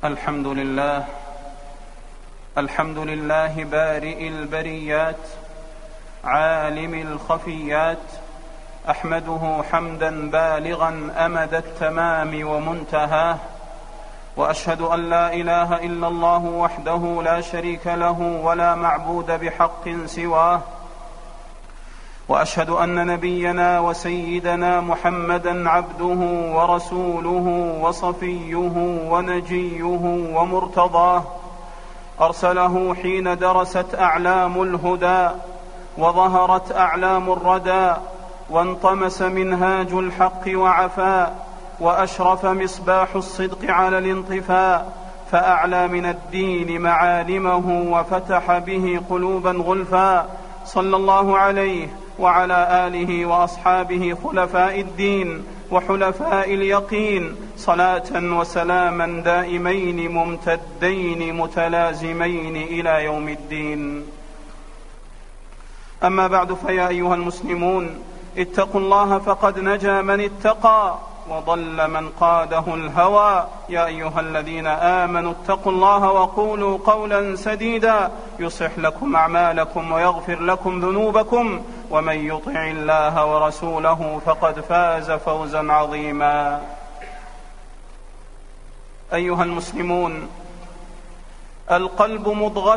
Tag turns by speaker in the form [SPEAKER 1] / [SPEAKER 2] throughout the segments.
[SPEAKER 1] الحمد لله بارئ البريات عالم الخفيات، أحمده حمدا بالغا أمد التمام ومنتهاه، وأشهد أن لا إله إلا الله وحده لا شريك له ولا معبود بحق سواه، وأشهد أن نبينا وسيدنا محمدا عبده ورسوله وصفيه ونجيه ومرتضاه، أرسله حين درست أعلام الهدى وظهرت أعلام الردى، وانطمس منهاج الحق وعفاء، وأشرف مصباح الصدق على الانطفاء، فأعلى من الدين معالمه وفتح به قلوبا غلفا، صلى الله عليه وعلى آله وأصحابه خلفاء الدين وحلفاء اليقين، صلاة وسلاما دائمين ممتدين متلازمين إلى يوم الدين. أما بعد، فيا أيها المسلمون، اتقوا الله فقد نجا من اتقى وضل من قاده الهوى. يا أيها الذين آمنوا اتقوا الله وقولوا قولا سديدا يصلح لكم أعمالكم ويغفر لكم ذنوبكم، ومن يطع الله ورسوله فقد فاز فوزا عظيما. أيها المسلمون، القلب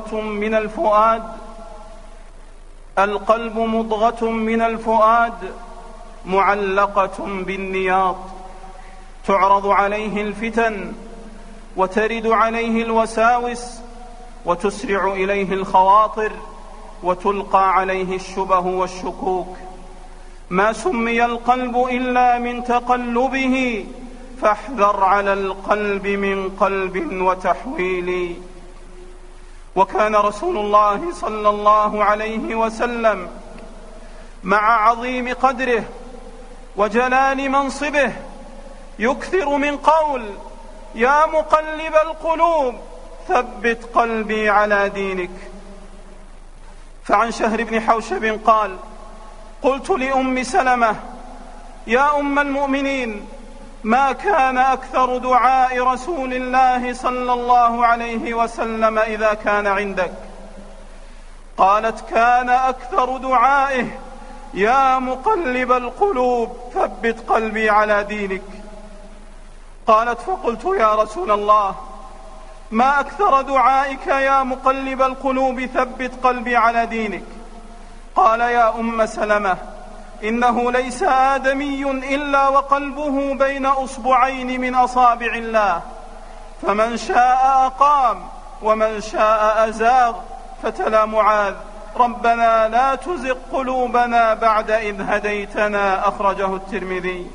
[SPEAKER 1] مضغة من الفؤاد معلقة بالنياط، تعرض عليه الفتن وترد عليه الوساوس وتسرع إليه الخواطر وتلقى عليه الشبه والشكوك. ما سمي القلب إلا من تقلبه، فاحذر على القلب من قلب وتحويل. وكان رسول الله صلى الله عليه وسلم مع عظيم قدره وجلال منصبه يكثر من قول: يا مقلب القلوب ثبت قلبي على دينك. فعن شهر بن حوشب قال: قلت لأم سلمة: يا أم المؤمنين، ما كان أكثر دعاء رسول الله صلى الله عليه وسلم إذا كان عندك؟ قالت: كان أكثر دعائه: يا مقلب القلوب ثبت قلبي على دينك. قالت: فقلت: يا رسول الله، ما أكثر دعائك يا مقلب القلوب ثبت قلبي على دينك؟ قال: يا أم سلمة، إنه ليس آدمي إلا وقلبه بين أصبعين من أصابع الله، فمن شاء أقام ومن شاء أزاغ. فتلا معاذ: ربنا لا تزغ قلوبنا بعد إذ هديتنا، أخرجه الترمذي.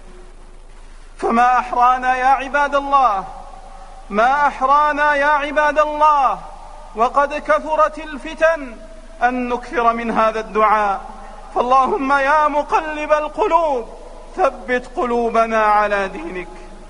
[SPEAKER 1] فما أحرانا يا عباد الله، ما أحرانا يا عباد الله، وقد كثرت الفتن أن نكثر من هذا الدعاء. فاللهم يا مقلب القلوب ثبت قلوبنا على دينك.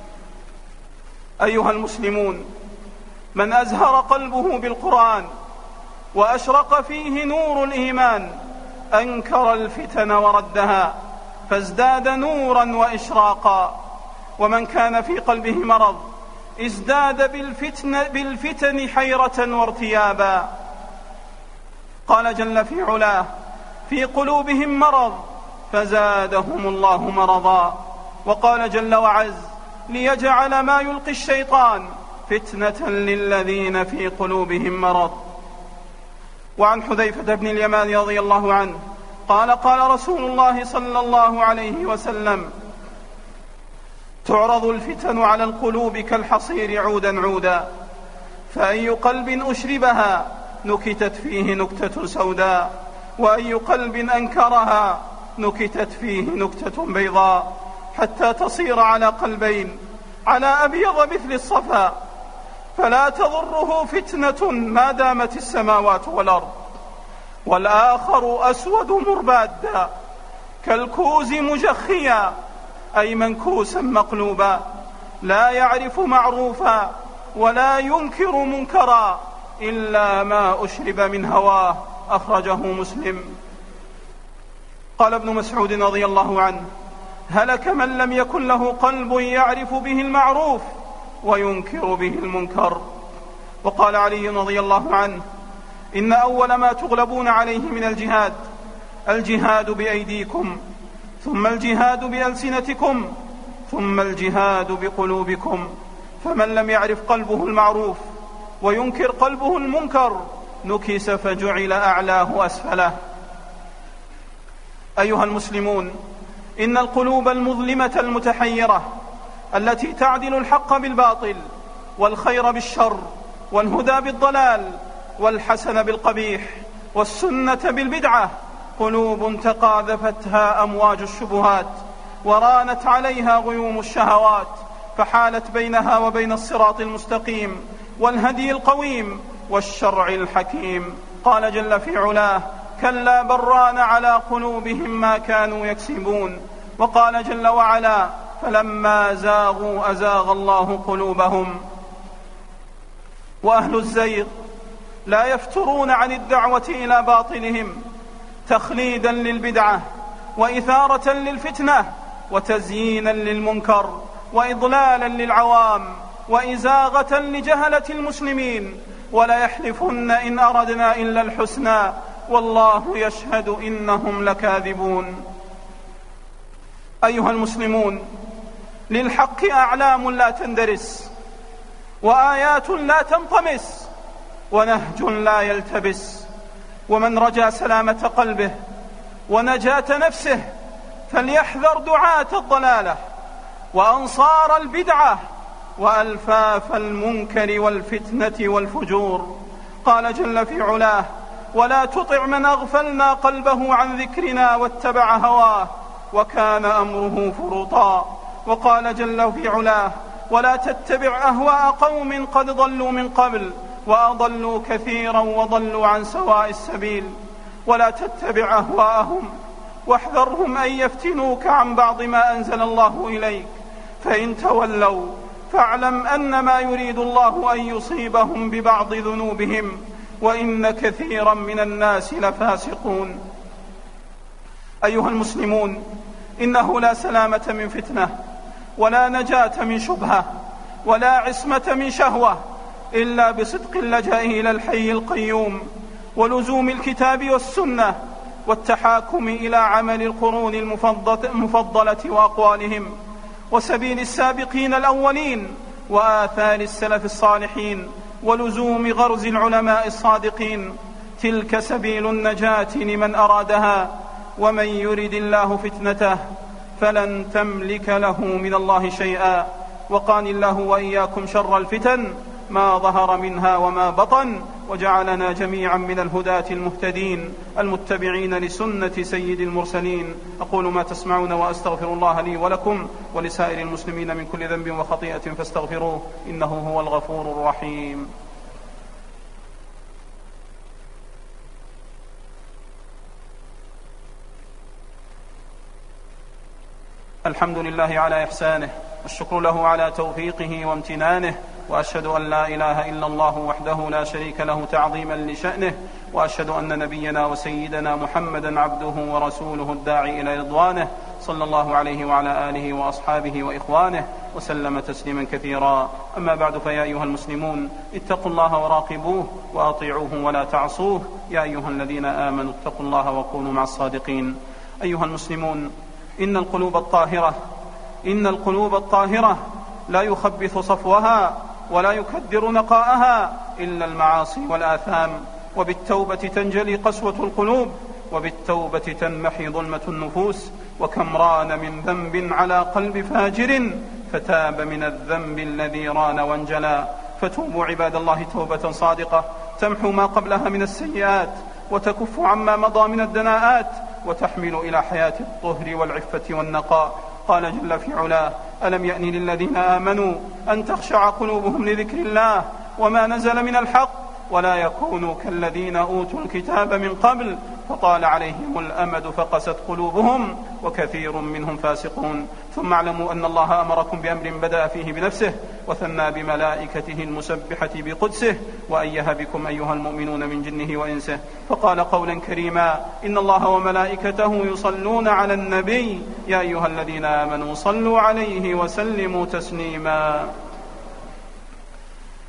[SPEAKER 1] أيها المسلمون، من أزهر قلبه بالقرآن وأشرق فيه نور الإيمان أنكر الفتن وردها، فازداد نورا وإشراقا. ومن كان في قلبه مرض ازداد بالفتن حيرة وارتيابا. قال جل في علاه: في قلوبهم مرض فزادهم الله مرضا. وقال جل وعز: ليجعل ما يلقي الشيطان فتنة للذين في قلوبهم مرض. وعن حذيفة بن اليمان رضي الله عنه قال: قال رسول الله صلى الله عليه وسلم: تعرض الفتن على القلوب كالحصير عودا عودا، فأي قلب أشربها نكتت فيه نكتة سوداء، وأي قلب أنكرها نكتت فيه نكتة بيضاء، حتى تصير على قلبين، على أبيض مثل الصفا، فلا تضره فتنة ما دامت السماوات والأرض. والآخر أسود مربادا كالكوز مجخيا، أي منكوسا مقلوبا، لا يعرف معروفا ولا ينكر منكرا إلا ما أشرب من هواه، أخرجه مسلم. قال ابن مسعود رضي الله عنه: هلك من لم يكن له قلب يعرف به المعروف وينكر به المنكر. وقال علي رضي الله عنه: إن أول ما تغلبون عليه من الجهاد بأيديكم، ثم الجهاد بألسنتكم، ثم الجهاد بقلوبكم، فمن لم يعرف قلبه المعروف وينكر قلبه المنكر نكس فجعل أعلاه أسفله. أيها المسلمون، إن القلوب المظلمة المتحيرة التي تعدل الحق بالباطل والخير بالشر والهدى بالضلال والحسن بالقبيح والسنة بالبدعة قلوب تقاذفتها أمواج الشبهات ورانت عليها غيوم الشهوات، فحالت بينها وبين الصراط المستقيم والهدي القويم والشرع الحكيم. قال جل في علاه: كلا بل ران على قلوبهم ما كانوا يكسبون. وقال جل وعلا: فلما زاغوا أزاغ الله قلوبهم. وأهل الزيغ لا يفترون عن الدعوة إلى باطلهم تخليدا للبدعة وإثارة للفتنة وتزيينا للمنكر وإضلالا للعوام وإزاغة لجهلة المسلمين، ولا يحلفن إن أردنا إلا الحسنى والله يشهد إنهم لكاذبون. أيها المسلمون، للحق أعلام لا تندرس، وآيات لا تنطمس، ونهج لا يلتبس، ومن رجا سلامة قلبه ونجاة نفسه فليحذر دعاة الضلالة وأنصار البدعة وألفاف المنكر والفتنة والفجور. قال جل في علاه: ولا تطع من أغفلنا قلبه عن ذكرنا واتبع هواه وكان أمره فرطا. وقال جل في علاه: ولا تتبع أهواء قوم قد ضلوا من قبل وأضلوا كثيرا وضلوا عن سواء السبيل. ولا تتبع أهواءهم واحذرهم أن يفتنوك عن بعض ما أنزل الله إليك، فإن تولوا فاعلم أنما يريد الله أن يصيبهم ببعض ذنوبهم وإن كثيرا من الناس لفاسقون. أيها المسلمون، إنه لا سلامة من فتنة ولا نجاة من شبهة ولا عصمة من شهوة إلا بصدق اللجأ إلى الحي القيوم ولزوم الكتاب والسنة والتحاكم إلى عمل القرون المفضلة وأقوالهم وسبيل السابقين الأولين وآثار السلف الصالحين ولزوم غرز العلماء الصادقين. تلك سبيل النجاة لمن أرادها، ومن يرد الله فتنته فلن تملك له من الله شيئا. وقاني الله وإياكم شر الفتن ما ظهر منها وما بطن، وجعلنا جميعا من الهداة المهتدين المتبعين لسنة سيد المرسلين. أقول ما تسمعون وأستغفر الله لي ولكم ولسائر المسلمين من كل ذنب وخطيئة فاستغفروه إنه هو الغفور الرحيم. الحمد لله على إحسانه، والشكر له على توفيقه وامتنانه، وأشهد أن لا إله إلا الله وحده لا شريك له تعظيما لشأنه، وأشهد أن نبينا وسيدنا محمدا عبده ورسوله الداعي إلى رضوانه، صلى الله عليه وعلى آله وأصحابه وإخوانه وسلم تسليما كثيرا. أما بعد، فيا أيها المسلمون، اتقوا الله وراقبوه وأطيعوه ولا تعصوه. يا أيها الذين آمنوا اتقوا الله وكونوا مع الصادقين. أيها المسلمون، إن القلوب الطاهرة لا يخبث صفوها ولا يكدر نقاءها إلا المعاصي والآثام، وبالتوبة تنجلي قسوة القلوب، وبالتوبة تنمحي ظلمة النفوس. وكم ران من ذنب على قلب فاجر فتاب من الذنب الذي ران وانجلى. فتوبوا عباد الله توبة صادقة تمحو ما قبلها من السيئات وتكف عما مضى من الدناءات وتحمل إلى حياة الطهر والعفة والنقاء. قال جل في علاه: ألم يأن للذين آمنوا أن تخشع قلوبهم لذكر الله وما نزل من الحق ولا يكونوا كالذين أوتوا الكتاب من قبل فطال عليهم الأمد فقست قلوبهم وكثير منهم فاسقون. ثم اعلموا أن الله أمركم بأمر بدأ فيه بنفسه وثنى بملائكته المسبحة بقدسه وأيها بكم أيها المؤمنون من جنه وإنسه، فقال قولا كريما: إن الله وملائكته يصلون على النبي يا أيها الذين آمنوا صلوا عليه وسلموا تسليما.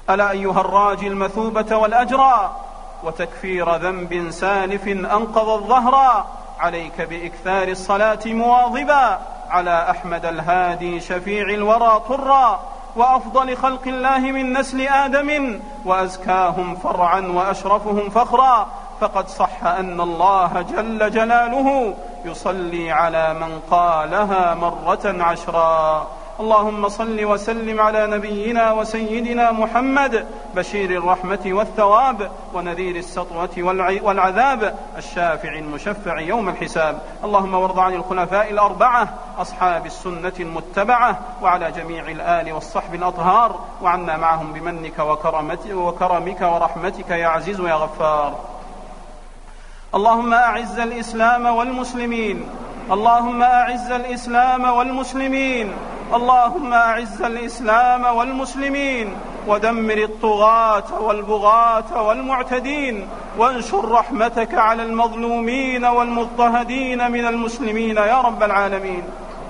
[SPEAKER 1] ألا أيها الراجي المثوبة والأجرى وتكفير ذنب سالف أنقض الظهر، عليك بإكثار الصلاة مواظبا على أحمد الهادي شفيع الورى طرا، وأفضل خلق الله من نسل آدم، وأزكاهم فرعا وأشرفهم فخرا. فقد صح أن الله جل جلاله يصلي على من قالها مرة عشرا. اللهم صل وسلم على نبينا وسيدنا محمد بشير الرحمة والثواب ونذير السطوة والعذاب، الشافع المشفع يوم الحساب. اللهم وارض عن الخلفاء الأربعة أصحاب السنة المتبعة، وعلى جميع الآل والصحب الأطهار، وعنا معهم بمنك وكرمك ورحمتك يا عزيز يا غفار. اللهم أعز الإسلام والمسلمين، اللهم أعز الإسلام والمسلمين، اللهم أعز الإسلام والمسلمين، ودمر الطغاة والبغاة والمعتدين، وانشر رحمتك على المظلومين والمضطهدين من المسلمين يا رب العالمين.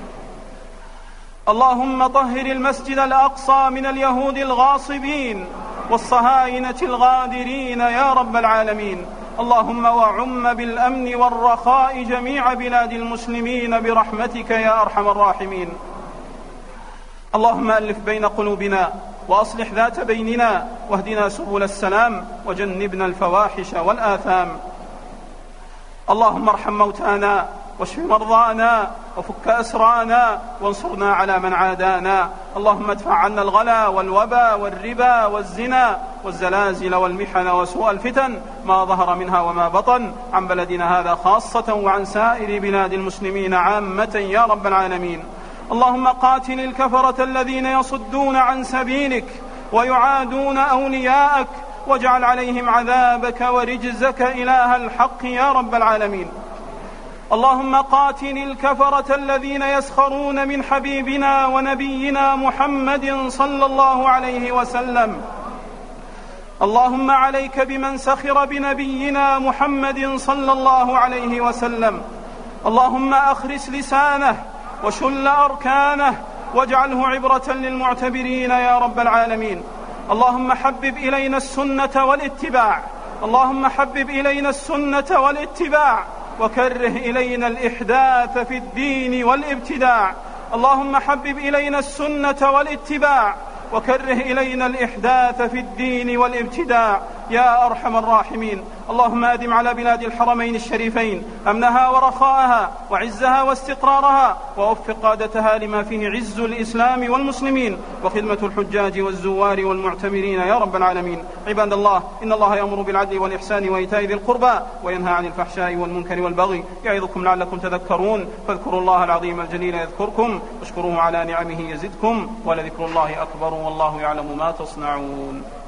[SPEAKER 1] اللهم طهر المسجد الأقصى من اليهود الغاصبين والصهاينة الغادرين يا رب العالمين. اللهم وعم بالأمن والرخاء جميع بلاد المسلمين برحمتك يا أرحم الراحمين. اللهم ألف بين قلوبنا وأصلح ذات بيننا، واهدنا سبل السلام، وجنبنا الفواحش والآثام. اللهم ارحم موتانا واشف مرضانا وفك أسرانا وانصرنا على من عادانا. اللهم ادفع عنا الغلا والوبا والربا والزنا والزلازل والمحن وسوء الفتن ما ظهر منها وما بطن، عن بلدنا هذا خاصة وعن سائر بلاد المسلمين عامة يا رب العالمين. اللهم قاتل الكفرة الذين يصدون عن سبيلك ويعادون أولياءك، واجعل عليهم عذابك ورجزك إله الحق يا رب العالمين. اللهم قاتل الكفرة الذين يسخرون من حبيبنا ونبينا محمد صلى الله عليه وسلم. اللهم عليك بمن سخر بنبينا محمد صلى الله عليه وسلم. اللهم أخرس لسانه وشل أركانه واجعله عبرة للمعتبرين يا رب العالمين. اللهم حبب إلينا السنة والاتباع، اللهم حبب إلينا السنة والاتباع، وكره إلينا الإحداث في الدين والابتداع. اللهم حبب إلينا السنة والاتباع، وكره إلينا الإحداث في الدين والابتداع يا أرحم الراحمين. اللهم أدم على بلاد الحرمين الشريفين أمنها ورخاءها وعزها واستقرارها، ووفق قادتها لما فيه عز الإسلام والمسلمين وخدمة الحجاج والزوار والمعتمرين يا رب العالمين. عباد الله، إن الله يأمر بالعدل والإحسان وإيتاء ذي القربى وينهى عن الفحشاء والمنكر والبغي، يعظكم لعلكم تذكرون. فاذكروا الله العظيم الجليل يذكركم، واشكروه على نعمه يزدكم، ولذكر الله أكبر والله يعلم ما تصنعون.